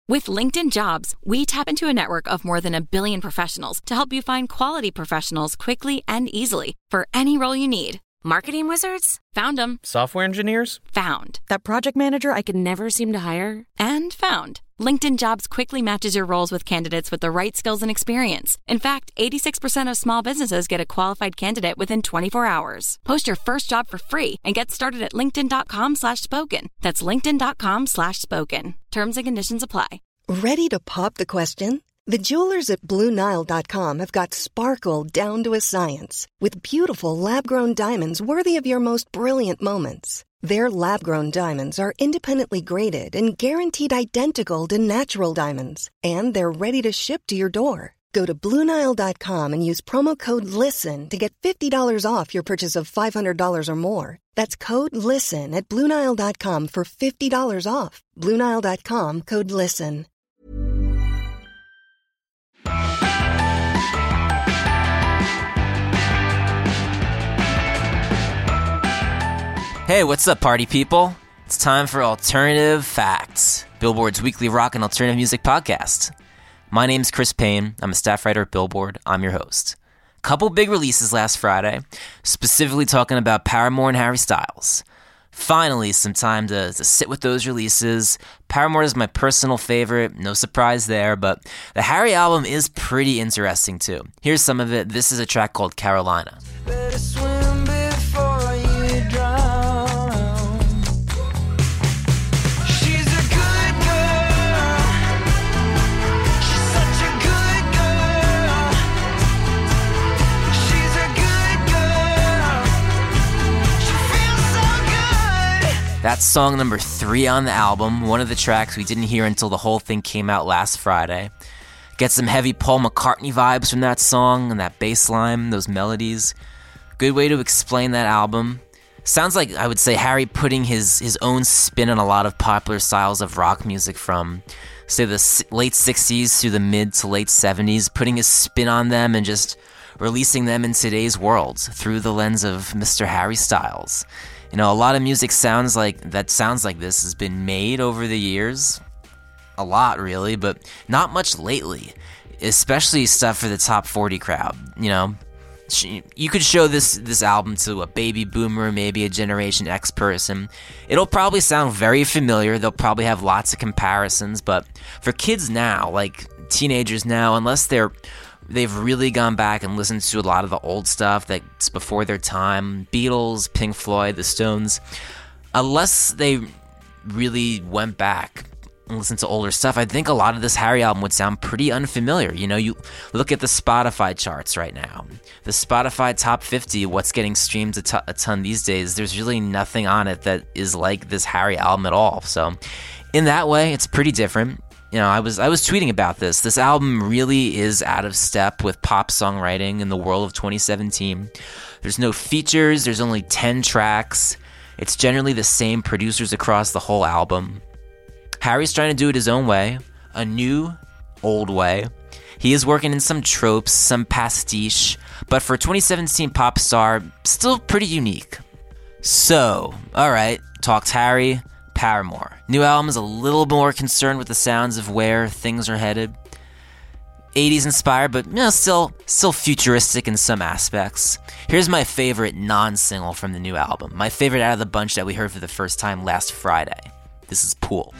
With LinkedIn Jobs, we tap into a network of more than 1 billion professionals to help you find quality professionals quickly and easily for any role you need. Marketing wizards? Found them. Software engineers? Found. That project manager I could never seem to hire? And found. LinkedIn Jobs quickly matches your roles with candidates with the right skills and experience. In fact, 86% of small businesses get a qualified candidate within 24 hours. Post your first job for free and get started at linkedin.com/spoken. That's linkedin.com/spoken. Terms and conditions apply. Ready to pop the question? The jewelers at BlueNile.com have got sparkle down to a science with beautiful lab-grown diamonds worthy of your most brilliant moments. Their lab-grown diamonds are independently graded and guaranteed identical to natural diamonds, and they're ready to ship to your door. Go to BlueNile.com and use promo code LISTEN to get $50 off your purchase of $500 or more. That's code LISTEN at BlueNile.com for $50 off. BlueNile.com, code LISTEN. Hey, what's up, party people? It's time for Alternative Facts, Billboard's weekly rock and alternative music podcast. My name's Chris Payne. I'm a staff writer at Billboard. I'm your host. Couple big releases last Friday, specifically talking about Paramore and Harry Styles. Finally, some time to sit with those releases. Paramore is my personal favorite, no surprise there, but the Harry album is pretty interesting too. Here's some of it. This is a track called Carolina. Better swim before you drown. She's a good girl. She's such a good girl. She's a good girl. She feels so good. That's song number 3 on the album, one of the tracks we didn't hear until the whole thing came out last Friday. Get some heavy Paul McCartney vibes from that song and that bass line, those melodies. Good way to explain that album. Sounds like, I would say, Harry putting his own spin on a lot of popular styles of rock music from, say, the late 60s through the mid to late 70s, putting his spin on them and just releasing them in today's world through the lens of Mr. Harry Styles. You know, a lot of music sounds like this has been made over the years. A lot, really, but not much lately, especially stuff for the top 40 crowd. You know, you could show this album to a baby boomer, maybe a Generation X person. It'll probably sound very familiar. They'll probably have lots of comparisons, but for kids now, like teenagers now, unless they've really gone back and listened to a lot of the old stuff that's before their time, Beatles, Pink Floyd, the Stones, unless they really went back and listen to older stuff, I think a lot of this Harry album would sound pretty unfamiliar. You know, you look at the Spotify charts right now. The Spotify top 50, what's getting streamed a ton these days, there's really nothing on it that is like this Harry album at all. So in that way, it's pretty different. You know, I was tweeting about this. This album really is out of step with pop songwriting in the world of 2017. There's no features. There's only 10 tracks. It's generally the same producers across the whole album. Harry's trying to do it his own way, a new, old way. He is working in some tropes, some pastiche, but for a 2017 pop star, still pretty unique. So, alright, talked Harry, Paramore. New album is a little more concerned with the sounds of where things are headed. 80s inspired, but you know, still futuristic in some aspects. Here's my favorite non-single from the new album. My favorite out of the bunch that we heard for the first time last Friday. This is Pool.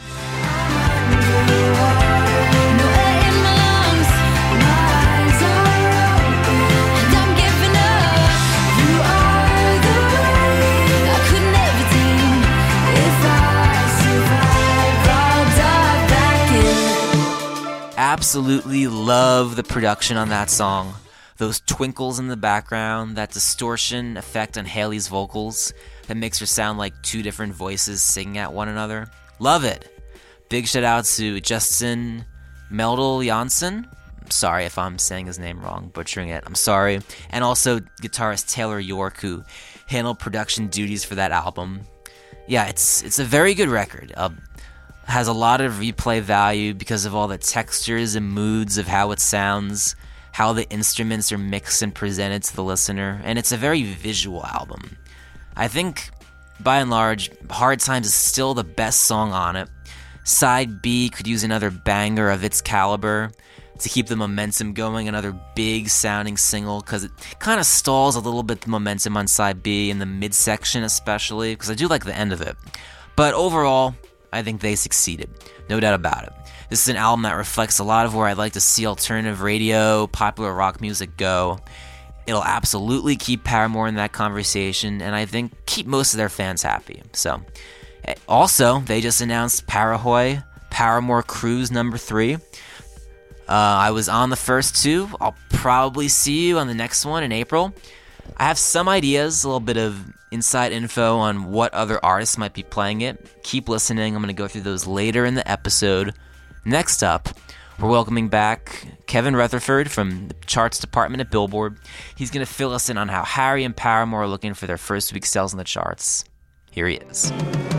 Absolutely love the production on that song. Those twinkles in the background, that distortion effect on Hayley's vocals that makes her sound like two different voices singing at one another. Love it. Big shout out to Justin Meldal Janssen. Sorry if I'm saying his name wrong, butchering it. I'm sorry. And also guitarist Taylor York, who handled production duties for that album. Yeah, it's a very good record. Has a lot of replay value because of all the textures and moods of how it sounds, how the instruments are mixed and presented to the listener, and it's a very visual album. I think, by and large, Hard Times is still the best song on it. Side B could use another banger of its caliber to keep the momentum going, another big sounding single, because it kind of stalls a little bit the momentum on side B in the midsection especially, because I do like the end of it. But overall, I think they succeeded, no doubt about it. This is an album that reflects a lot of where I'd like to see alternative radio, popular rock music go. It'll absolutely keep Paramore in that conversation, and I think keep most of their fans happy. So, also, they just announced Parahoy, Paramore Cruise number 3. I was on the first 2. I'll probably see you on the next one in April. I have some ideas, a little bit of inside info on what other artists might be playing it. Keep listening. I'm going to go through those later in the episode. Next up, we're welcoming back Kevin Rutherford from the charts department at Billboard. He's going to fill us in on how Harry and Paramore are looking for their first week sales on the charts. Here he is.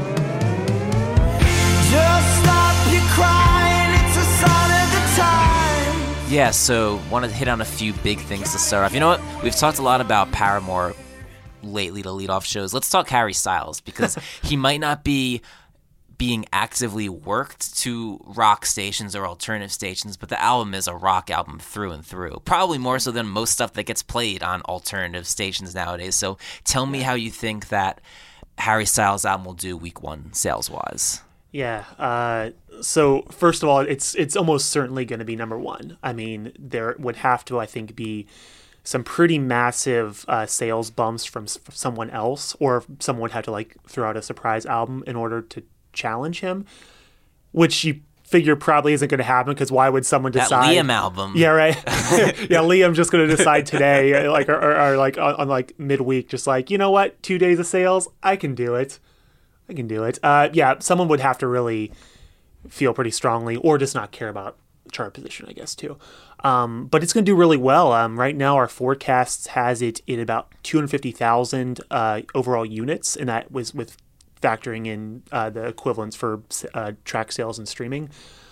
Just stop your crying, it's a sign of the time. Yeah, so wanted to hit on a few big things to start off. You know what? We've talked a lot about Paramore lately to lead off shows. Let's talk Harry Styles, because he might not be being actively worked to rock stations or alternative stations, but the album is a rock album through and through. Probably more so than most stuff that gets played on alternative stations nowadays. So tell me how you think that Harry Styles' album will do week 1 sales-wise. Yeah. So first of all, it's almost certainly going to be number 1. I mean, there would have to, I think, be some pretty massive sales bumps from someone else, or someone would have to like throw out a surprise album in order to challenge him, which you figure probably isn't going to happen, because why would someone decide? That Liam album. Yeah, right. Yeah, Liam's just going to decide today, like or like on like midweek, just like, you know what, 2 days of sales, I can do it. Yeah, someone would have to really feel pretty strongly, or just not care about chart position, I guess, too. But it's going to do really well. Right now, our forecasts has it at about 250,000 overall units, and that was with factoring in the equivalents for track sales and streaming.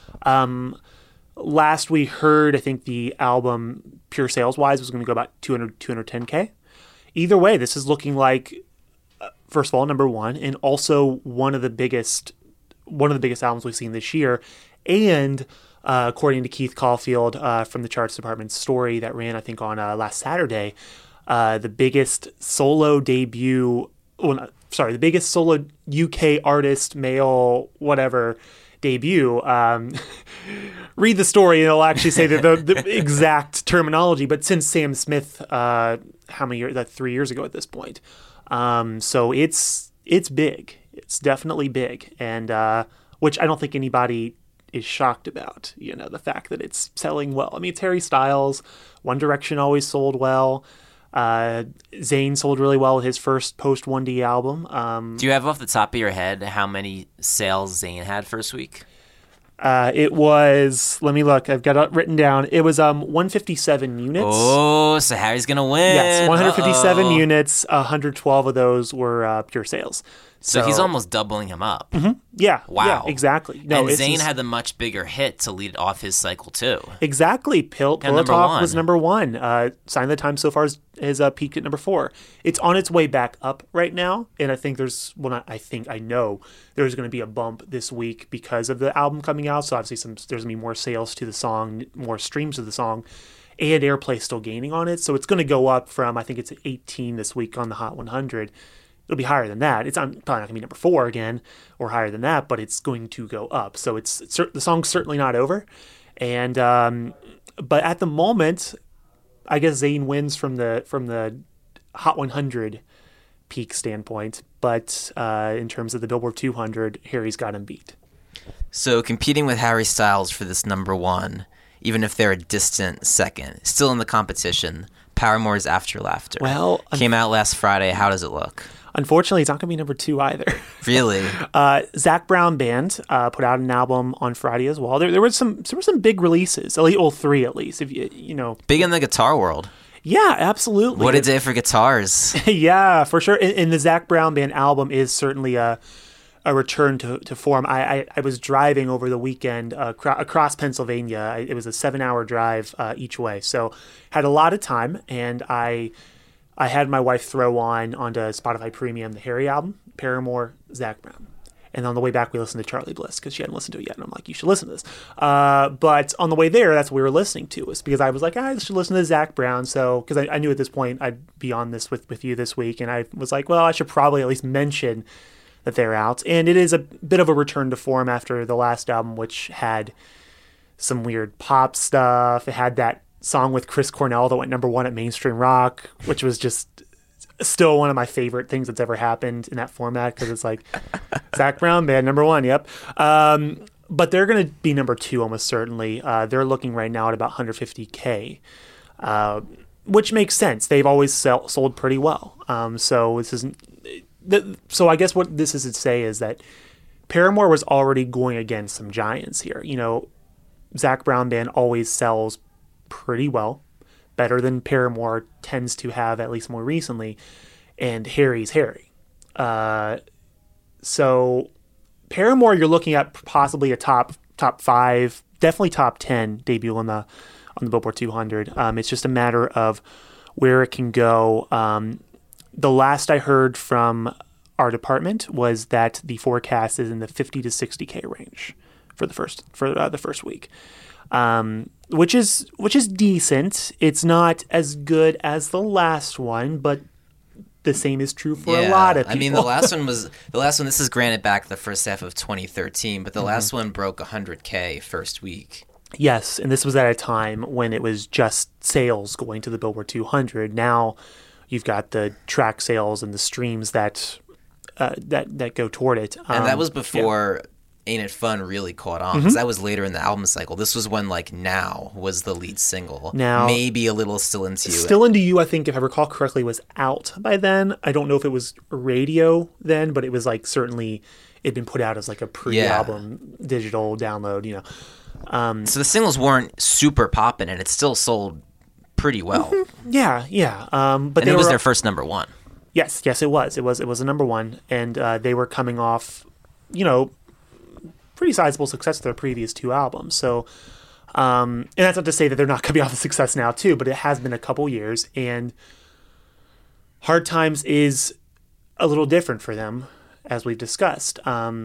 Last we heard, I think the album, pure sales-wise, was going to go about 210K. Either way, this is looking like, first of all, number 1, and also one of the biggest albums we've seen this year. And according to Keith Caulfield from the charts department story that ran, I think, on last Saturday, the biggest solo debut, the biggest solo UK artist, male, whatever, debut. Read the story and it'll actually say the exact terminology. But since Sam Smith, how many years? 3 years ago at this point. So it's big. It's definitely big, and which I don't think anybody is shocked about. You know, the fact that it's selling well. I mean, it's Harry Styles. One Direction always sold well. Zayn sold really well with his first post 1D album. Do you have off the top of your head how many sales Zayn had first week? It was, let me look, I've got it written down. It was 157 units. Oh, so Harry's going to win. Yes, 157 units, 112 of those were pure sales. So he's almost doubling him up. Mm-hmm. Yeah. Wow. Yeah, exactly. No, and Zayn had the much bigger hit to lead off his cycle too. Exactly. Pillow number Talk 1. was number 1. Sign of the Times so far is peaked at number 4. It's on its way back up right now, and I think I know there's going to be a bump this week because of the album coming out. So obviously there's going to be more sales to the song, more streams of the song, and airplay still gaining on it. So it's going to go up from, I think it's 18 this week on the Hot 100. It'll be higher than that. It's probably not going to be number 4 again or higher than that, but it's going to go up. So the song's certainly not over. And but at the moment, I guess Zayn wins from the Hot 100 peak standpoint. But in terms of the Billboard 200, Harry's got him beat. So competing with Harry Styles for this number 1, even if they're a distant second, still in the competition, Paramore's After Laughter. Well, came out last Friday. How does it look? Unfortunately, it's not going to be number 2 either. Really? Zac Brown Band put out an album on Friday as well. There were some big releases, at least, 3 at least. If you know, big in the guitar world. Yeah, absolutely. What a day for guitars. Yeah, for sure. And the Zac Brown Band album is certainly a return to form. I was driving over the weekend across Pennsylvania. It was a 7-hour drive each way, so had a lot of time, and I had my wife throw onto Spotify Premium the Harry album, Paramore, Zac Brown. And on the way back, we listened to Charlie Bliss because she hadn't listened to it yet. And I'm like, you should listen to this. But on the way there, that's what we were listening to. Was because I was like, I should listen to Zac Brown. So, because I knew at this point I'd be on this with you this week. And I was like, well, I should probably at least mention that they're out. And it is a bit of a return to form after the last album, which had some weird pop stuff. It had that song with Chris Cornell that went #1 at Mainstream Rock, which was just still one of my favorite things that's ever happened in that format because it's like Zac Brown band #1, yep. But they're going to be #2 almost certainly. They're looking right now at about 150K, which makes sense. They've always sold pretty well. So this isn't. So I guess what this is to say is that Paramore was already going against some giants here. You know, Zac Brown band always sells pretty well. Better than Paramore tends to have, at least more recently, and Harry's Harry. So Paramore, you're looking at possibly a top 5, definitely top 10 debut on the Billboard 200. It's just a matter of where it can go. The last I heard from our department was that the forecast is in the 50 to 60K range for the first week. Which is decent. It's not as good as the last one, but the same is true for a lot of people. I mean, the last one. This is granted back the first half of 2013, but the last one broke 100K first week. Yes, and this was at a time when it was just sales going to the Billboard 200. Now you've got the track sales and the streams that go toward it. And that was before Ain't It Fun really caught on, because that was later in the album cycle. This was when Now was the lead single. Now, maybe a little Still Into You. Still Into You, I think, if I recall correctly, was out by then. I don't know if it was radio then, but it was certainly it'd been put out as a pre-album digital download, you know. So the singles weren't super popping, and it still sold pretty well. Yeah. But it was their first #1. Yes, it was. It was a #1, and they were coming off, you know, pretty sizable success to their previous 2 albums. So, and that's not to say that they're not going to be off of success now too, but it has been a couple years, and Hard Times is a little different for them, as we've discussed.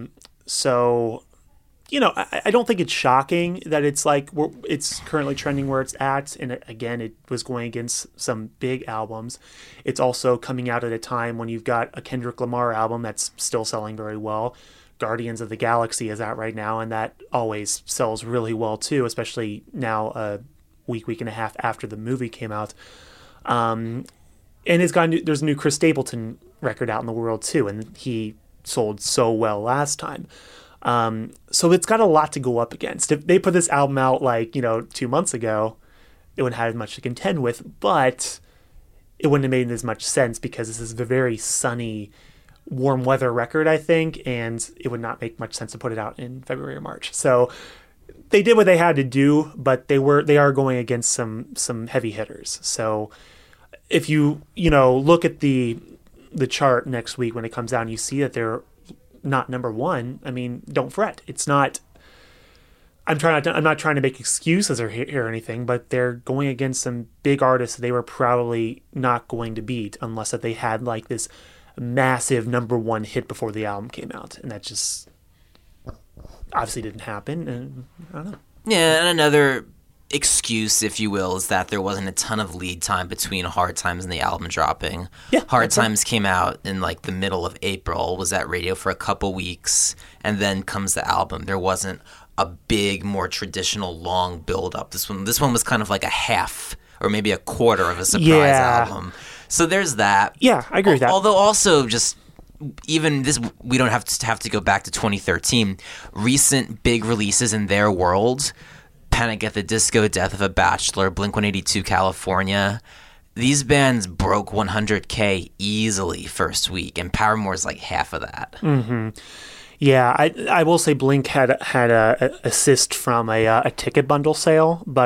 So, you know, I don't think it's shocking that it's it's currently trending where it's at. And again, it was going against some big albums. It's also coming out at a time when you've got a Kendrick Lamar album that's still selling very well. Guardians of the Galaxy is out right now, and that always sells really well too, especially now a week and a half after the movie came out. And there's a new Chris Stapleton record out in the world too, and he sold so well last time. So it's got a lot to go up against. If they put this album out 2 months ago, it wouldn't have much to contend with, but it wouldn't have made as much sense because this is a very sunny, warm weather record, I think, and it would not make much sense to put it out in February or March. So they did what they had to do, but they are going against some heavy hitters. So if you look at the chart next week when it comes out and you see that they're not #1, I mean, don't fret. It's not. I'm not trying to make excuses or anything, but they're going against some big artists they were probably not going to beat unless that they had this massive #1 hit before the album came out, and that just obviously didn't happen. And I don't know. Yeah, and another excuse, if you will, is that there wasn't a ton of lead time between Hard Times and the album dropping. Yeah, Hard Times came out in the middle of April, was at radio for a couple weeks, and then comes the album. There wasn't a big, more traditional long build up. This one was kind of like a half or maybe a quarter of a surprise album. So there's that. Yeah, I agree with that. Although also just even this, we don't have to go back to 2013. Recent big releases in their world, Panic at the Disco, Death of a Bachelor, Blink-182, California. These bands broke 100K easily first week, and Paramore's half of that. Mm-hmm. Yeah, I will say Blink had a assist from a ticket bundle sale, but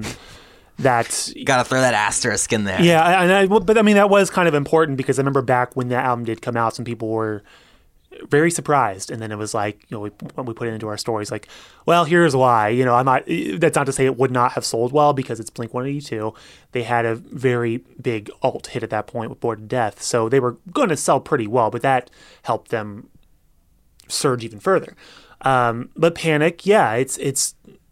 that you got to throw that asterisk in there. Yeah, but I mean that was kind of important because I remember back when that album did come out, some people were very surprised, and then it was when we put it into our stories, well, here's why. I'm not. That's not to say it would not have sold well because it's Blink-182. They had a very big alt hit at that point with Bored to Death, so they were going to sell pretty well, but that helped them surge even further. But Panic, yeah, it's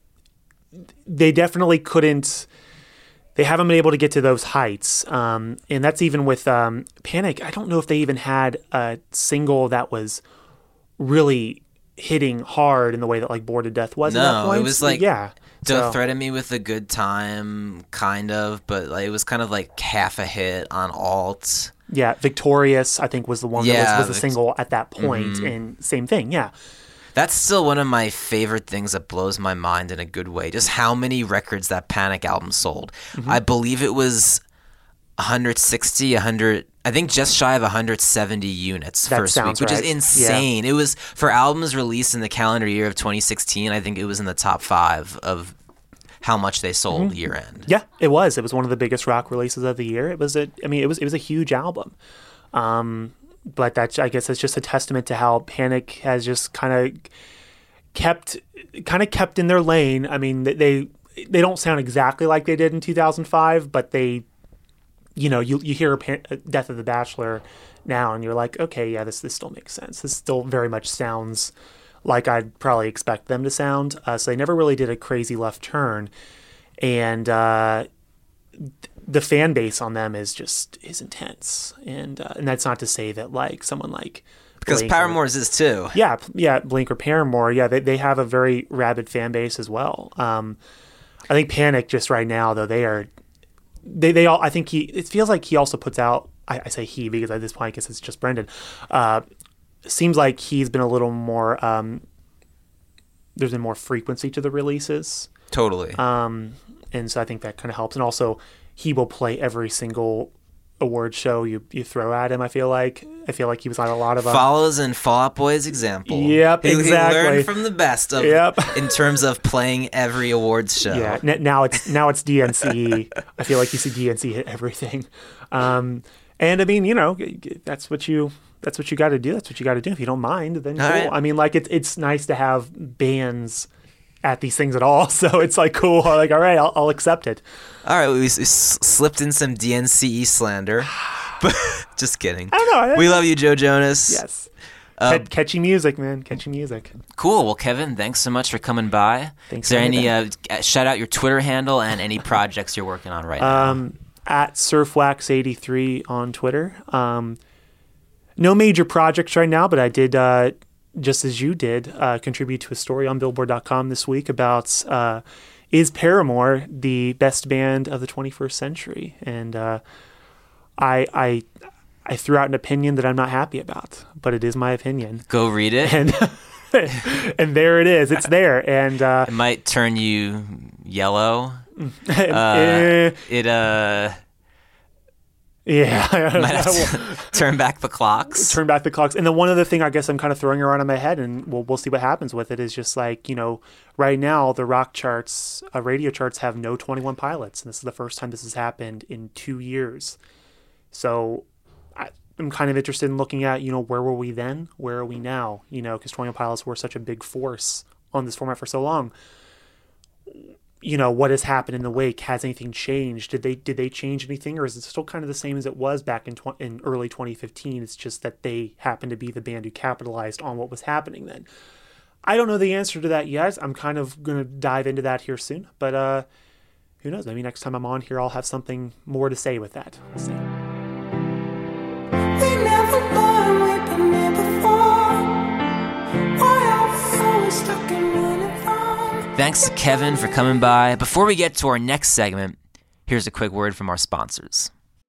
they definitely couldn't. They haven't been able to get to those heights, and that's even with Panic. I don't know if they even had a single that was really hitting hard in the way that like Bored to Death was. At that point. It was like yeah. Don't Threaten Me with a Good Time, kind of, but like, it was kind of like half a hit on alt. Yeah, Victorious, I think, was the one that was the single at that point, and same thing, yeah. That's still one of my favorite things that blows my mind in a good way, just how many records that Panic album sold. I believe it was 160, 100, I think just shy of 170 units That first week, sounds which is right. insane. Yeah. It was, for albums released in the calendar year of 2016, I think it was in the top 5 of how much they sold year end. Yeah, it was. It was one of the biggest rock releases of the year. It was a huge album. But that's, I guess, it's just a testament to how Panic has just kind of kept in their lane. I mean, they don't sound exactly like they did in 2005, but they, you hear Death of the Bachelor now, and you're like, okay, yeah, this still makes sense. This still very much sounds like I'd probably expect them to sound. So they never really did a crazy left turn, and the fan base on them is intense, and that's not to say that like someone like Because Blink Paramore's is too. yeah, Blink or Paramore, yeah, they have a very rabid fan base as well. I think Panic just right now though, they all, I think it feels like he also puts out, I say he because at this point I guess it's just Brendan. Seems like he's been a little more there's been more frequency to the releases. Totally. And so I think that kind of helps. And also, he will play every single award show you throw at him. I feel like he was on a lot of Follows in Fall Out Boy's example. Yep, exactly. He learned from the best of in terms of playing every awards show. Yeah, now it's DNC. I feel like you see DNC hit everything. And I mean, that's what you got to do. That's what you got to do. If you don't mind, then cool. Right. I mean, like it's nice to have bands at these things at all. So it's like cool. Like, all right, I'll accept it. All right, we slipped in some DNCE slander. But just kidding. I don't know. We love you, Joe Jonas. Yes. Catchy music, man. Catchy music. Cool. Well, Kevin, thanks so much for coming by. Thanks Is there for any having shout out your Twitter handle and any projects you're working on right now? At Surfwax83 on Twitter. No major projects right now, but I did, just as you did, contribute to a story on Billboard.com this week about is Paramore the best band of the 21st century? And I threw out an opinion that I'm not happy about, but it is my opinion. Go read it. And and there it is. It's there. And it might turn you yellow. yeah. Might have to turn back the clocks. Turn back the clocks. And then one other thing I guess I'm kind of throwing around in my head, and we'll see what happens with it, is just like, right now the rock charts, radio charts have no 21 Pilots. And this is the first time this has happened in 2 years. So I'm kind of interested in looking at, where were we then? Where are we now? Because 21 Pilots were such a big force on this format for so long. What has happened in the wake? Has anything changed? Did they change anything, or is it still kind of the same as it was back in early 2015? It's just that they happened to be the band who capitalized on what was happening then. I don't know the answer to that yet. I'm kind of going to dive into that here soon, but who knows? Maybe next time I'm on here, I'll have something more to say with that. We'll see. We never learned we've been here before. Why are we always stuck in running wrong? Thanks to Kevin for coming by. Before we get to our next segment, here's a quick word from our sponsors.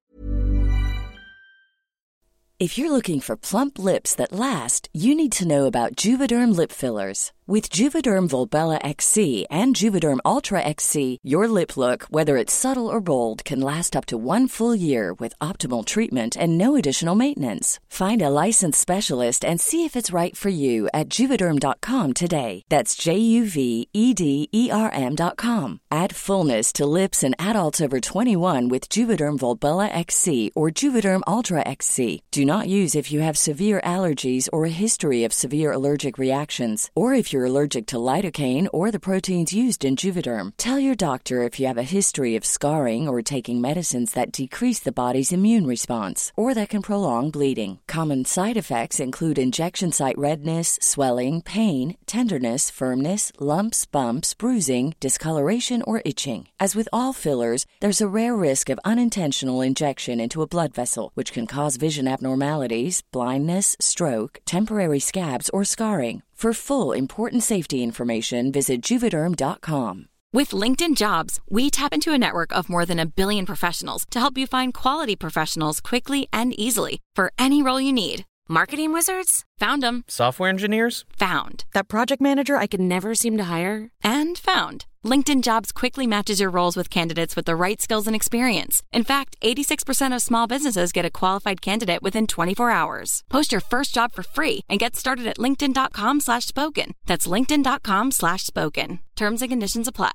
If you're looking for plump lips that last, you need to know about Juvederm lip fillers. With Juvederm Volbella XC and Juvederm Ultra XC, your lip look, whether it's subtle or bold, can last up to 1 full year with optimal treatment and no additional maintenance. Find a licensed specialist and see if it's right for you at Juvederm.com today. That's JUVEDERM.com. Add fullness to lips in adults over 21 with Juvederm Volbella XC or Juvederm Ultra XC. Do not use if you have severe allergies or a history of severe allergic reactions, or if you're you're allergic to lidocaine or the proteins used in Juvederm. Tell your doctor if you have a history of scarring or taking medicines that decrease the body's immune response or that can prolong bleeding. Common side effects include injection site redness, swelling, pain, tenderness, firmness, lumps, bumps, bruising, discoloration, or itching. As with all fillers, there's a rare risk of unintentional injection into a blood vessel, which can cause vision abnormalities, blindness, stroke, temporary scabs, or scarring. For full, important safety information, visit Juvederm.com. With LinkedIn Jobs, we tap into a network of more than 1 billion professionals to help you find quality professionals quickly and easily for any role you need. Marketing wizards? Found them. Software engineers? Found. That project manager I could never seem to hire? And found. LinkedIn Jobs quickly matches your roles with candidates with the right skills and experience. In fact, 86% of small businesses get a qualified candidate within 24 hours. Post your first job for free and get started at linkedin.com/spoken. That's linkedin.com/spoken. Terms and conditions apply.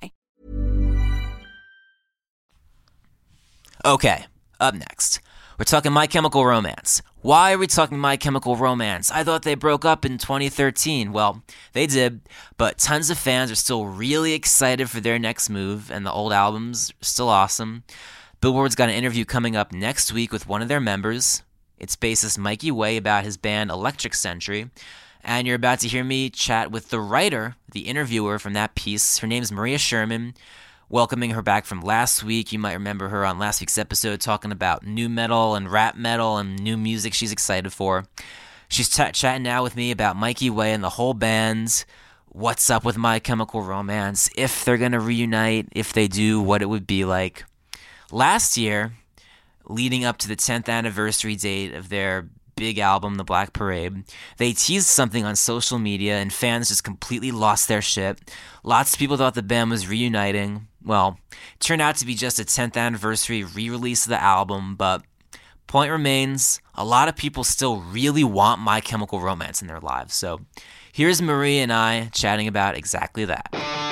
Okay, up next. We're talking My Chemical Romance. Why are we talking My Chemical Romance? I thought they broke up in 2013. Well, they did, but tons of fans are still really excited for their next move, and the old albums are still awesome. Billboard's got an interview coming up next week with one of their members. It's bassist Mikey Way about his band Electric Century. And you're about to hear me chat with the writer, the interviewer from that piece. Her name's Maria Sherman. Welcoming her back from last week. You might remember her on last week's episode talking about new metal and rap metal and new music she's excited for. She's chatting now with me about Mikey Way and the whole band, what's up with My Chemical Romance, if they're going to reunite, if they do, what it would be like. Last year, leading up to the 10th anniversary date of their big album, The Black Parade, they teased something on social media and fans just completely lost their shit. Lots of people thought the band was reuniting. Well, it turned out to be just a 10th anniversary re-release of the album, but point remains, a lot of people still really want My Chemical Romance in their lives. So here's Maria and I chatting about exactly that.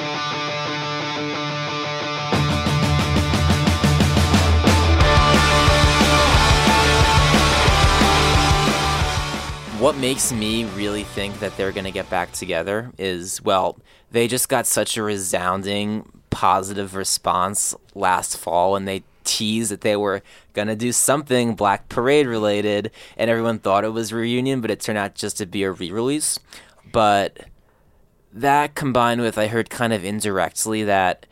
What makes me really think that they're going to get back together is, well, they just got such a resounding positive response last fall when they teased that they were going to do something Black Parade related, and everyone thought it was a reunion, but it turned out just to be a re-release. But that combined with, I heard kind of indirectly that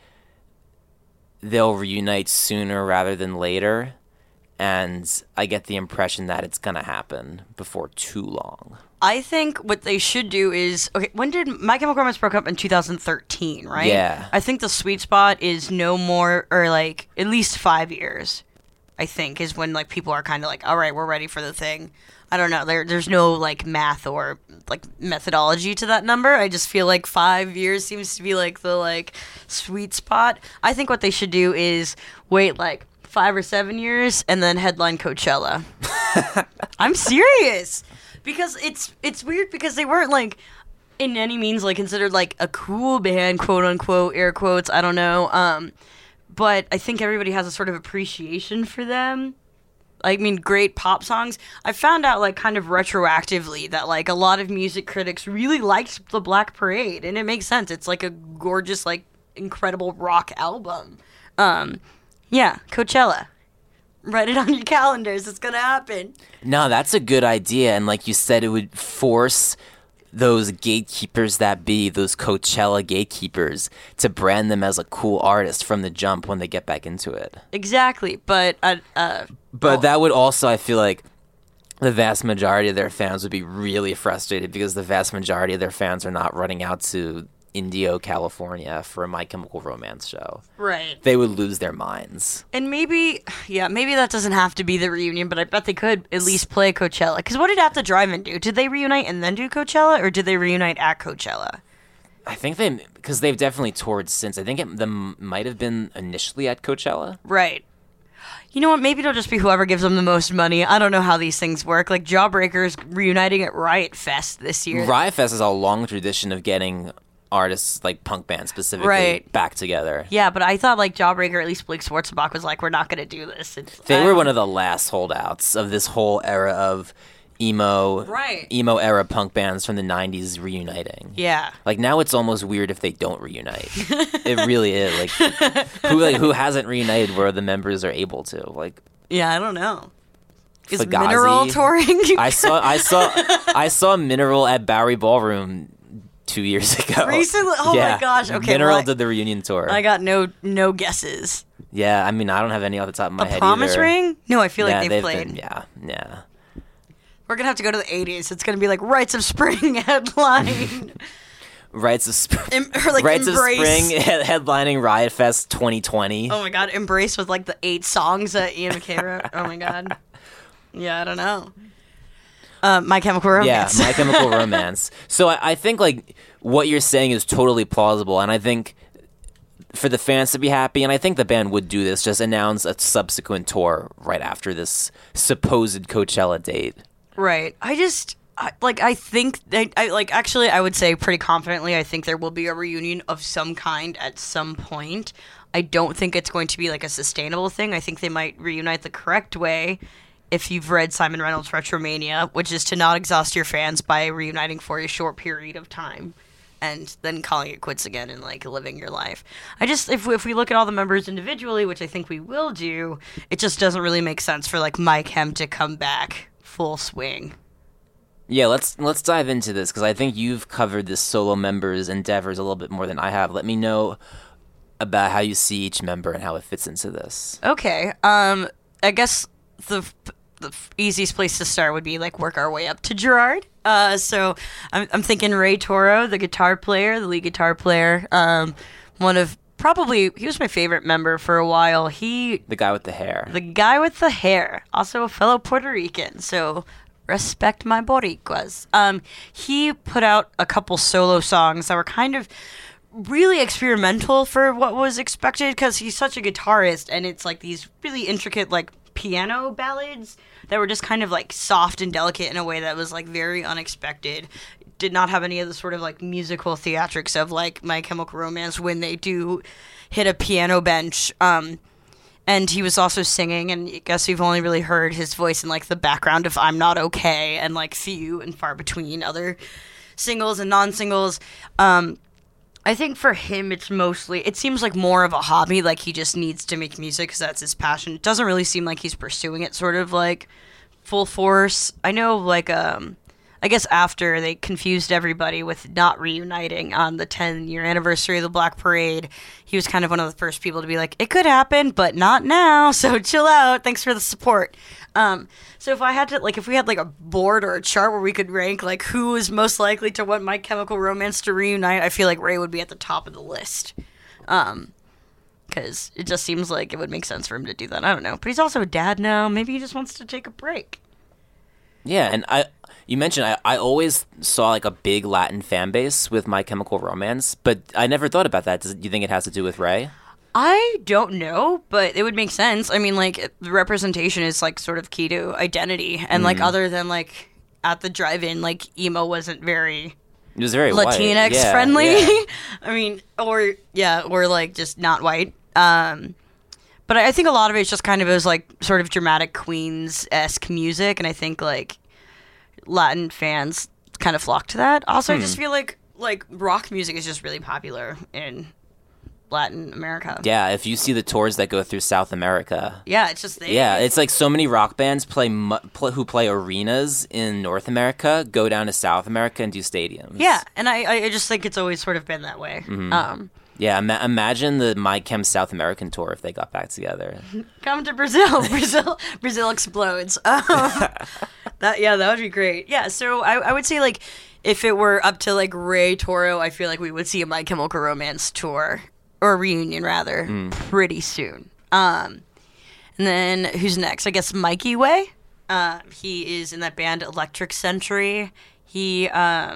they'll reunite sooner rather than later. And I get the impression that it's going to happen before too long. I think what they should do is... Okay, when did My Chemical Romance broke up? In 2013, right? Yeah. I think the sweet spot is no more... Or, like, at least 5 years, I think, is when, like, people are kind of like, all right, we're ready for the thing. I don't know. There's no, like, math or, like, methodology to that number. I just feel like 5 years seems to be, like, the, like, sweet spot. I think what they should do is wait, like, 5 or 7 years and then headline Coachella. I'm serious, because it's weird because they weren't like in any means like considered like a cool band, quote unquote, air quotes. I don't know, but I think everybody has a sort of appreciation for them. I mean, great pop songs. I found out like kind of retroactively that like a lot of music critics really liked the Black Parade, and it makes sense. It's like a gorgeous, like incredible rock album. Yeah, Coachella. Write it on your calendars. It's going to happen. No, that's a good idea. And like you said, it would force those gatekeepers that be, those Coachella gatekeepers, to brand them as a cool artist from the jump when they get back into it. Exactly. But that would also, I feel like, the vast majority of their fans would be really frustrated because the vast majority of their fans are not running out to Indio, California for a My Chemical Romance show. Right. They would lose their minds. And maybe that doesn't have to be the reunion, but I bet they could at least play Coachella. Because what did At the Drive-In do? Did they reunite and then do Coachella, or did they reunite at Coachella? I think because they've definitely toured since. I think it might have been initially at Coachella. Right. You know what? Maybe it'll just be whoever gives them the most money. I don't know how these things work. Like Jawbreaker's reuniting at Riot Fest this year. Riot Fest has a long tradition of getting artists, like punk bands specifically, back together. Yeah, but I thought like Jawbreaker, at least Blake Schwarzenbach was like, we're not going to do this. They were one of the last holdouts of this whole era of emo Right. emo era punk bands from the 90s reuniting. Yeah. Like now it's almost weird if they don't reunite. It really is. Who hasn't reunited where the members are able to? Like Yeah, I don't know. Is Fugazi. Mineral touring? I saw Mineral at Bowery Ballroom 2 years ago. Recently? Oh Yeah. my gosh. Okay. Mineral well, did the reunion tour. I got no guesses. Yeah, I mean I don't have any off the top of my A head Promise either. Ring? No, I feel Yeah, like they've played. been- yeah. We're gonna have to go to the 80s. It's gonna be like Rites of Spring headline. Rites of Spring. Or like Rites Embrace. of Spring headlining Riot Fest 2020. Oh my god, Embrace with like the 8 songs that Ian McKay wrote. Oh my god. Yeah, I don't know. My Chemical Romance. Yeah, My Chemical Romance. So I think like what you're saying is totally plausible, and I think for the fans to be happy, and I think the band would do this, just announce a subsequent tour right after this supposed Coachella date. Right. I think actually I would say pretty confidently I think there will be a reunion of some kind at some point. I don't think it's going to be like a sustainable thing. I think they might reunite the correct way if you've read Simon Reynolds' Retromania, which is to not exhaust your fans by reuniting for a short period of time and then calling it quits again and like living your life. If we look at all the members individually, which I think we will do, it just doesn't really make sense for like My Chem to come back full swing. Yeah, let's dive into this because I think you've covered this solo member's endeavors a little bit more than I have. Let me know about how you see each member and how it fits into this. Okay. I guess the easiest place to start would be like work our way up to Gerard. So I'm thinking Ray Toro, the guitar player, the lead guitar player. He was my favorite member for a while. The guy with the hair. The guy with the hair, also a fellow Puerto Rican. So respect my Boricuas. He put out a couple solo songs that were kind of really experimental for what was expected because he's such a guitarist, and it's like these really intricate like piano ballads that were just kind of like soft and delicate in a way that was like very unexpected. Did not have any of the sort of like musical theatrics of like My Chemical Romance when they do hit a piano bench. And he was also singing, and I guess we've only really heard his voice in like the background of I'm Not Okay and like Few and Far Between other singles and non-singles. I think for him, it seems like more of a hobby, like he just needs to make music because that's his passion. It doesn't really seem like he's pursuing it sort of like full force. I know like, I guess after they confused everybody with not reuniting on the 10-year anniversary of the Black Parade, he was kind of one of the first people to be like, it could happen, but not now, so chill out. Thanks for the support. So if we had like a board or a chart where we could rank like who is most likely to want My Chemical Romance to reunite, I feel like Ray would be at the top of the list. Because it just seems like it would make sense for him to do that. I don't know. But he's also a dad now. Maybe he just wants to take a break. Yeah, and you mentioned I always saw like a big Latin fan base with My Chemical Romance, but I never thought about that. Do you think it has to do with Ray? I don't know, but it would make sense. I mean, like, the representation is, like, sort of key to identity. And, like, other than, like, at the drive-in, like, emo wasn't very... It was very Latinx friendly. Yeah. I mean, or, like, just not white. But I think a lot of it's just kind of as, like, sort of dramatic Queens-esque music. And I think, like, Latin fans kind of flock to that. Also, I just feel like rock music is just really popular in Latin America. Yeah, if you see the tours that go through South America. Yeah, it's just Yeah, it's like so many rock bands who play arenas in North America go down to South America and do stadiums. Yeah, and I just think it's always sort of been that way. Yeah, imagine the My Chem South American tour if they got back together. Come to Brazil. Brazil explodes. That would be great. Yeah, so I would say, like, if it were up to, like, Ray Toro, I feel like we would see a My Chemical Romance tour, or a reunion, rather, pretty soon. And then, who's next? I guess Mikey Way. He is in that band Electric Century. He's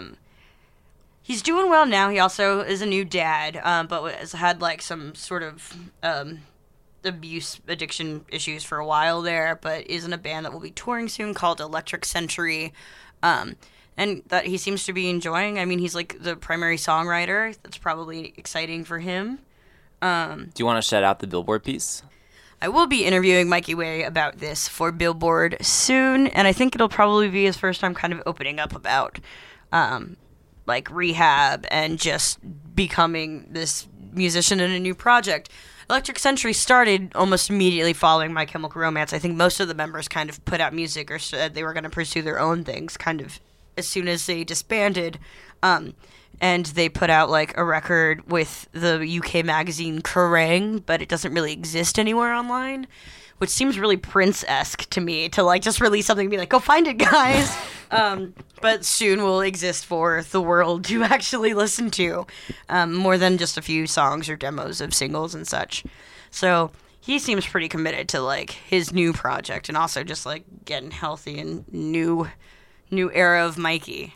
doing well now. He also is a new dad, but has had, like, some sort of abuse, addiction issues for a while there, but is in a band that will be touring soon called Electric Century, and that he seems to be enjoying. I mean, he's, like, the primary songwriter. That's probably exciting for him. Do you want to shout out the Billboard piece? I will be interviewing Mikey Way about this for Billboard soon, and I think it'll probably be his first time kind of opening up about like rehab and just becoming this musician in a new project. Electric Century started almost immediately following My Chemical Romance. I think most of the members kind of put out music or said they were going to pursue their own things kind of as soon as they disbanded. And they put out like a record with the UK magazine Kerrang, but it doesn't really exist anywhere online, which seems really Prince-esque to me, to like just release something and be like, go find it, guys. But soon will exist for the world to actually listen to, more than just a few songs or demos of singles and such. So he seems pretty committed to like his new project and also just like getting healthy and new era of Mikey.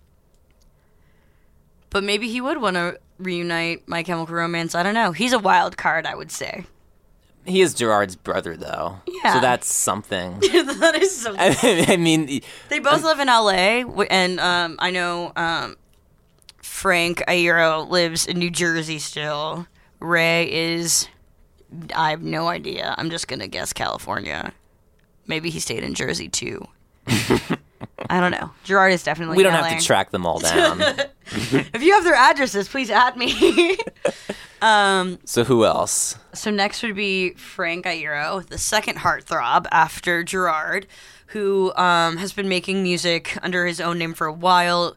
But maybe he would want to reunite My Chemical Romance. I don't know. He's a wild card, I would say. He is Gerard's brother, though. Yeah. So that's something. That is something. I mean... They both live in L.A., and I know Frank Iero lives in New Jersey still. Ray is... I have no idea. I'm just going to guess California. Maybe he stayed in Jersey, too. I don't know. Gerard is definitely We don't in LA. have to track them all down. If you have their addresses, please add me. So who else? So next would be Frank Iero, the second heartthrob after Gerard, who has been making music under his own name for a while.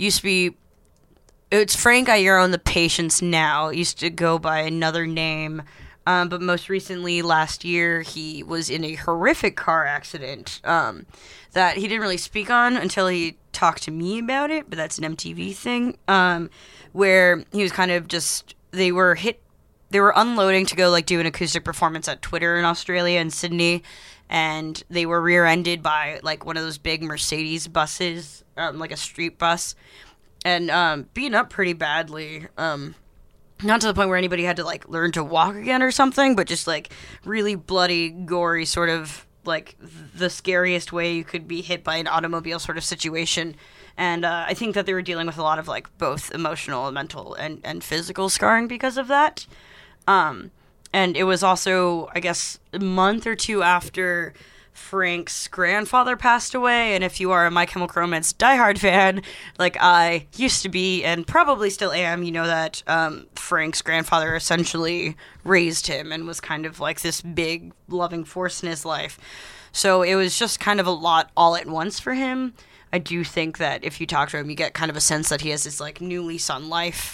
It's Frank Iero and the Patience now. It used to go by another name. But most recently, last year, he was in a horrific car accident that he didn't really speak on until he talked to me about it, but that's an MTV thing, where he was kind of just, they were unloading to go like do an acoustic performance at Twitter in Australia and Sydney, and they were rear-ended by like one of those big Mercedes buses, like a street bus, and beaten up pretty badly. Not to the point where anybody had to like learn to walk again or something, but just like really bloody, gory, sort of like the scariest way you could be hit by an automobile sort of situation. And I think that they were dealing with a lot of like both emotional and mental and physical scarring because of that. And it was also, I guess, a month or two after Frank's grandfather passed away, and if you are a My Chemical Romance diehard fan, like I used to be and probably still am, you know that Frank's grandfather essentially raised him and was kind of like this big loving force in his life. So it was just kind of a lot all at once for him. I do think that if you talk to him, you get kind of a sense that he has this like new lease on life,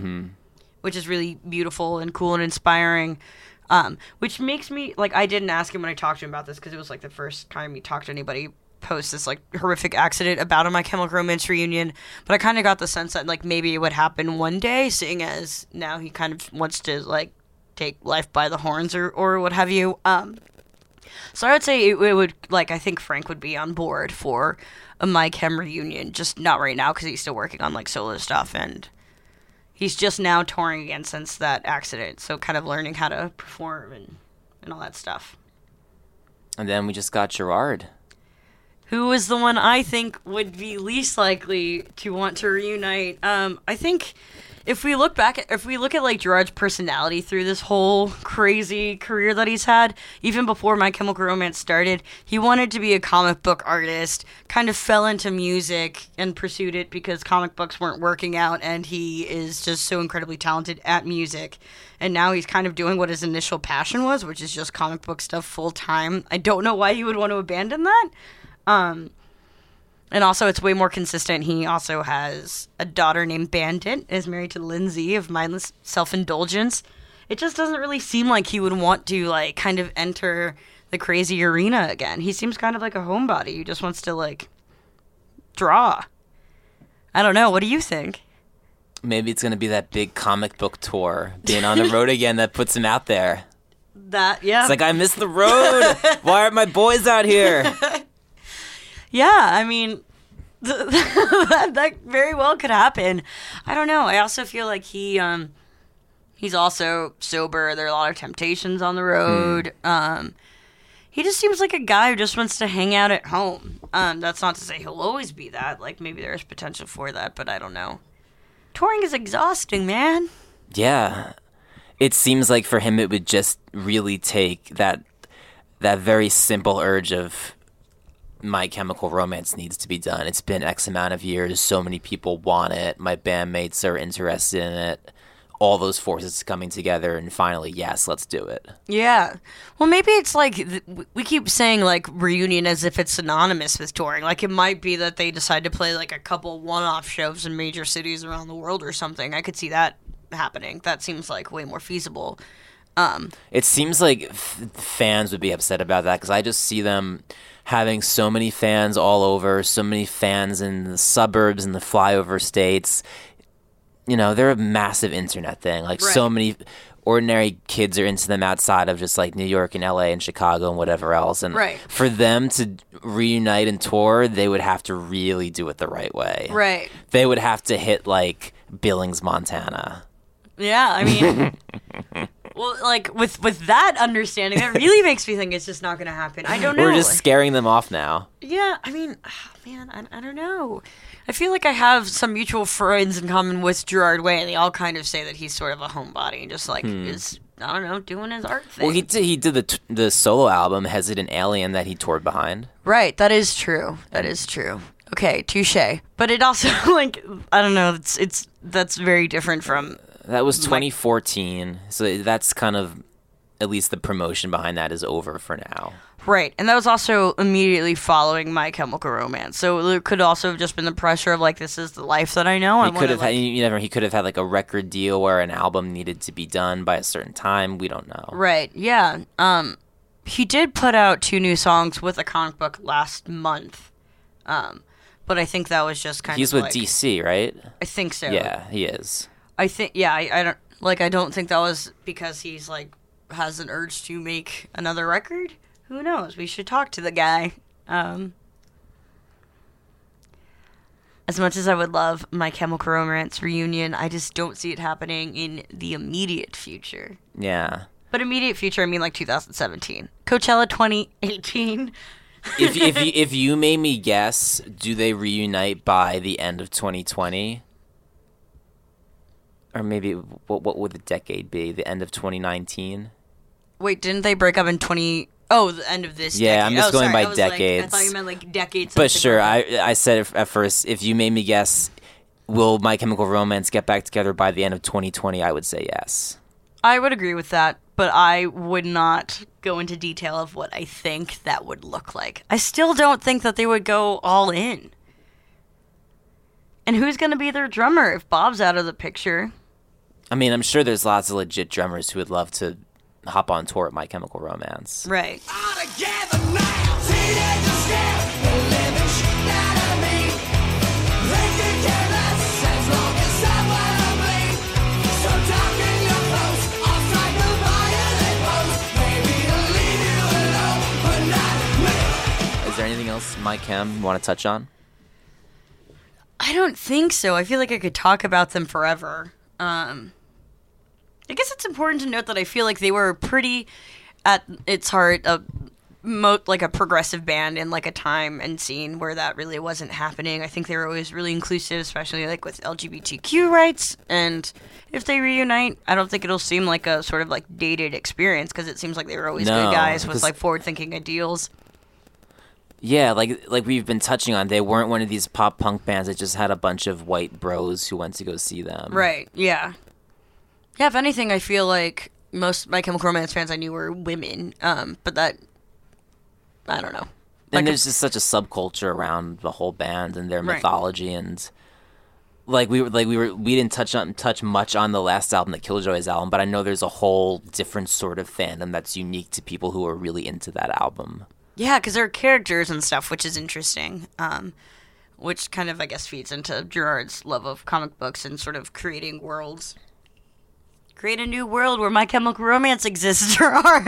which is really beautiful and cool and inspiring. Which makes me, like, I didn't ask him when I talked to him about this because it was, like, the first time he talked to anybody post this, like, horrific accident about a My Chemical Romance reunion. But I kind of got the sense that, like, maybe it would happen one day, seeing as now he kind of wants to, like, take life by the horns or what have you. So I would say it would, like, I think Frank would be on board for a My Chem reunion, just not right now because he's still working on, like, solo stuff, and he's just now touring again since that accident, so kind of learning how to perform and all that stuff. And then we just got Gerard. Who is the one I think would be least likely to want to reunite? I think if we look at like Gerard's personality through this whole crazy career that he's had, even before My Chemical Romance started, he wanted to be a comic book artist, kind of fell into music and pursued it because comic books weren't working out, and he is just so incredibly talented at music. And now he's kind of doing what his initial passion was, which is just comic book stuff full time. I don't know why he would want to abandon that. And also, it's way more consistent. He also has a daughter named Bandit, is married to Lindsay of Mindless Self-Indulgence. It just doesn't really seem like he would want to, like, kind of enter the crazy arena again. He seems kind of like a homebody who just wants to, like, draw. I don't know. What do you think? Maybe it's going to be that big comic book tour, being on the road again, that puts him out there. That, yeah. It's like, I miss the road. Why aren't my boys out here? Yeah, I mean, that very well could happen. I don't know. I also feel like he's also sober. There are a lot of temptations on the road. He just seems like a guy who just wants to hang out at home. That's not to say he'll always be that. Like, maybe there's potential for that, but I don't know. Touring is exhausting, man. Yeah. It seems like for him it would just really take that very simple urge of My Chemical Romance needs to be done. It's been X amount of years. So many people want it. My bandmates are interested in it. All those forces coming together, and finally, yes, let's do it. Yeah. Well, maybe it's like we keep saying like reunion as if it's synonymous with touring. Like it might be that they decide to play like a couple one-off shows in major cities around the world or something. I could see that happening. That seems like way more feasible. It seems like fans would be upset about that because I just see them having so many fans all over, so many fans in the suburbs and the flyover states. You know, they're a massive internet thing. Like, right. So many ordinary kids are into them outside of just, like, New York and L.A. and Chicago and whatever else. And right. For them to reunite and tour, they would have to really do it the right way. Right. They would have to hit, like, Billings, Montana. Yeah, I mean... Well, like, with that understanding, that really makes me think it's just not going to happen. I don't know. We're just scaring them off now. Yeah, I mean, man, I don't know. I feel like I have some mutual friends in common with Gerard Way, and they all kind of say that he's sort of a homebody and just, like, is, I don't know, doing his art thing. Well, he did the solo album, Hesitant Alien, that he toured behind. Right, that is true. That is true. Okay, touche. But it also, like, I don't know, that's very different from... That was 2014, so that's kind of, at least the promotion behind that is over for now. Right, and that was also immediately following My Chemical Romance, so it could also have just been the pressure of, like, this is the life that I know. He could have had, like, a record deal where an album needed to be done by a certain time. We don't know. Right, yeah. He did put out 2 new songs with a comic book last month, but I think that was just kind He's of with DC, right? I think so. Yeah, he is. I think, yeah, I don't think that was because he's, like, has an urge to make another record. Who knows? We should talk to the guy. As much as I would love My Chemical Romance reunion, I just don't see it happening in the immediate future. Yeah. But immediate future, I mean, like, 2017. Coachella 2018. if you made me guess, do they reunite by the end of 2020? Or maybe, what would the decade be? The end of 2019? Wait, didn't they break up in the end of this decade? Yeah, I'm just going by decades. decades. I thought you meant, like, decades. But sure, I said at first, if you made me guess, will My Chemical Romance get back together by the end of 2020, I would say yes. I would agree with that, but I would not go into detail of what I think that would look like. I still don't think that they would go all in. And who's going to be their drummer if Bob's out of the picture? I mean, I'm sure there's lots of legit drummers who would love to hop on tour at My Chemical Romance. Right. Is there anything else, My Chem, you want to touch on? I don't think so. I feel like I could talk about them forever. I guess it's important to note that I feel like they were pretty, at its heart, like a progressive band in like a time and scene where that really wasn't happening. I think they were always really inclusive, especially like with LGBTQ rights. And if they reunite, I don't think it'll seem like a sort of like dated experience because it seems like they were always good guys with like forward-thinking ideals. Yeah, like we've been touching on, they weren't one of these pop punk bands that just had a bunch of white bros who went to go see them. Right, yeah. Yeah, if anything, I feel like most My Chemical Romance fans I knew were women, but that, I don't know. And there's just such a subculture around the whole band and their mythology, and we didn't touch much on the last album, the Killjoys album, but I know there's a whole different sort of fandom that's unique to people who are really into that album. Yeah, because there are characters and stuff, which is interesting, which kind of, I guess, feeds into Gerard's love of comic books and sort of creating worlds. Create a new world where My Chemical Romance exists, Gerard.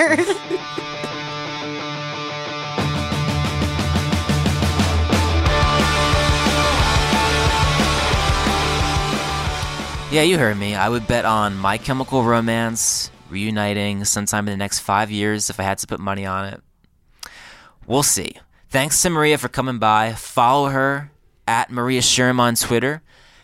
Yeah, you heard me. I would bet on My Chemical Romance reuniting sometime in the next 5 years if I had to put money on it. We'll see. Thanks to Maria for coming by. Follow her at Maria Sherm on Twitter.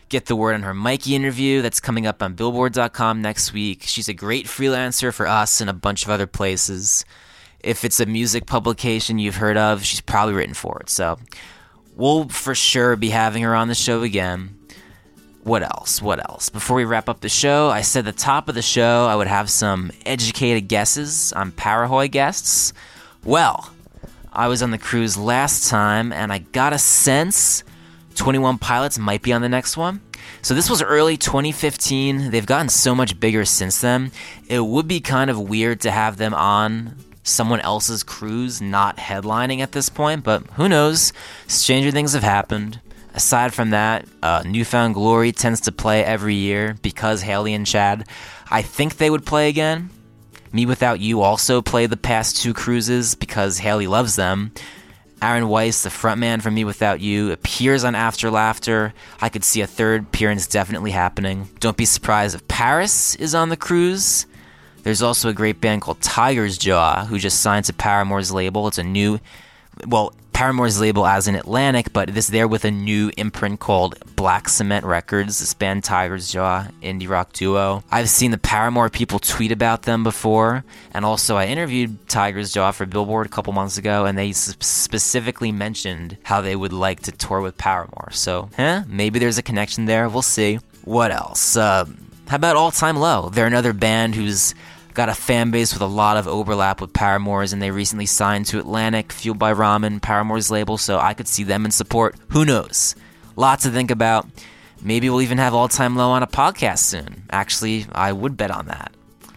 get the word on her Mikey interview that's coming up on Billboard.com next week. She's a great freelancer for us and a bunch of other places. If it's a music publication you've heard of, she's probably written for it. So we'll for sure be having her on the show again. What else? Before we wrap up the show, I said at the top of the show I would have some educated guesses on Parahoy guests. Well, I was on the cruise last time, and I got a sense 21 Pilots might be on the next one. So this was early 2015. They've gotten so much bigger since then. It would be kind of weird to have them on someone else's cruise, not headlining at this point, but who knows? Stranger things have happened. Aside from that, Newfound Glory tends to play every year because Haley and Chad. I think they would play again. Me Without You also played the past 2 cruises because Haley loves them. Aaron Weiss, the frontman for Me Without You, appears on After Laughter. I could see a third appearance definitely happening. Don't be surprised if Paris is on the cruise. There's also a great band called Tiger's Jaw, who just signed to Paramore's label. It's a new, Paramore's label as in Atlantic, but they're with a new imprint called Black Cement Records, this band Tiger's Jaw, indie rock duo. I've seen the Paramore people tweet about them before, and also I interviewed Tiger's Jaw for Billboard a couple months ago, and they specifically mentioned how they would like to tour with Paramore. So, maybe there's a connection there. We'll see. What else? How about All Time Low? They're another band who's got a fan base with a lot of overlap with Paramore's, and they recently signed to Atlantic, Fueled by Ramen, Paramore's label, so I could see them in support. Who knows? Lots to think about. Maybe we'll even have All Time Low on a podcast soon. Actually, I would bet on that.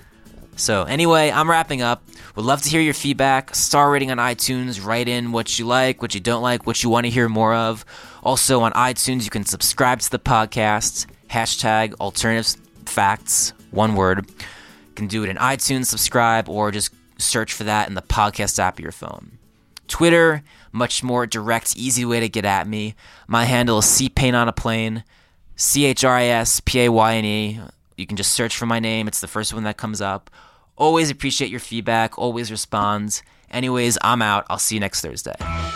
So anyway, I'm wrapping up. Would love to hear your feedback. Star rating on iTunes. Write in what you like, what you don't like, what you want to hear more of. Also on iTunes, you can subscribe to the podcast. Hashtag Alternative Facts. One word. You can do it in iTunes, subscribe, or just search for that in the podcast app of your phone. Twitter, much more direct, easy way to get at me. My handle is CPayneOnAPlane, CHRISPAYNE. You can just search for my name. It's the first one that comes up. Always appreciate your feedback. Always respond. Anyways, I'm out. I'll see you next Thursday.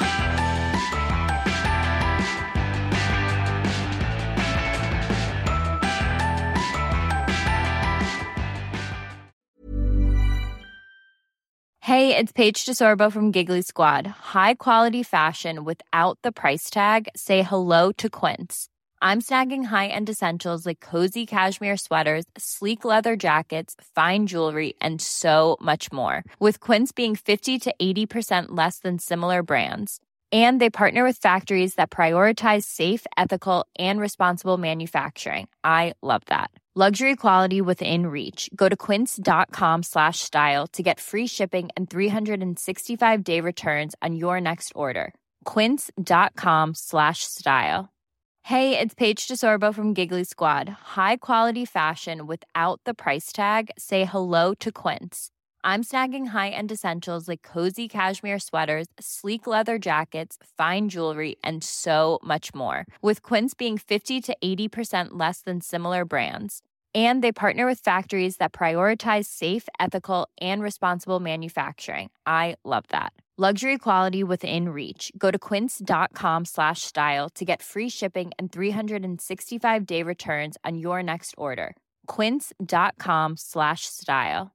Hey, it's Paige DeSorbo from Giggly Squad. High quality fashion without the price tag. Say hello to Quince. I'm snagging high-end essentials like cozy cashmere sweaters, sleek leather jackets, fine jewelry, and so much more. With Quince being 50 to 80% less than similar brands. And they partner with factories that prioritize safe, ethical, and responsible manufacturing. I love that. Luxury quality within reach. Go to quince.com/style to get free shipping and 365-day returns on your next order. Quince.com/style. Hey, it's Paige DeSorbo from Giggly Squad. High quality fashion without the price tag. Say hello to Quince. I'm snagging high-end essentials like cozy cashmere sweaters, sleek leather jackets, fine jewelry, and so much more. With Quince being 50 to 80% less than similar brands. And they partner with factories that prioritize safe, ethical, and responsible manufacturing. I love that. Luxury quality within reach. Go to quince.com/style to get free shipping and 365-day returns on your next order. Quince.com/style.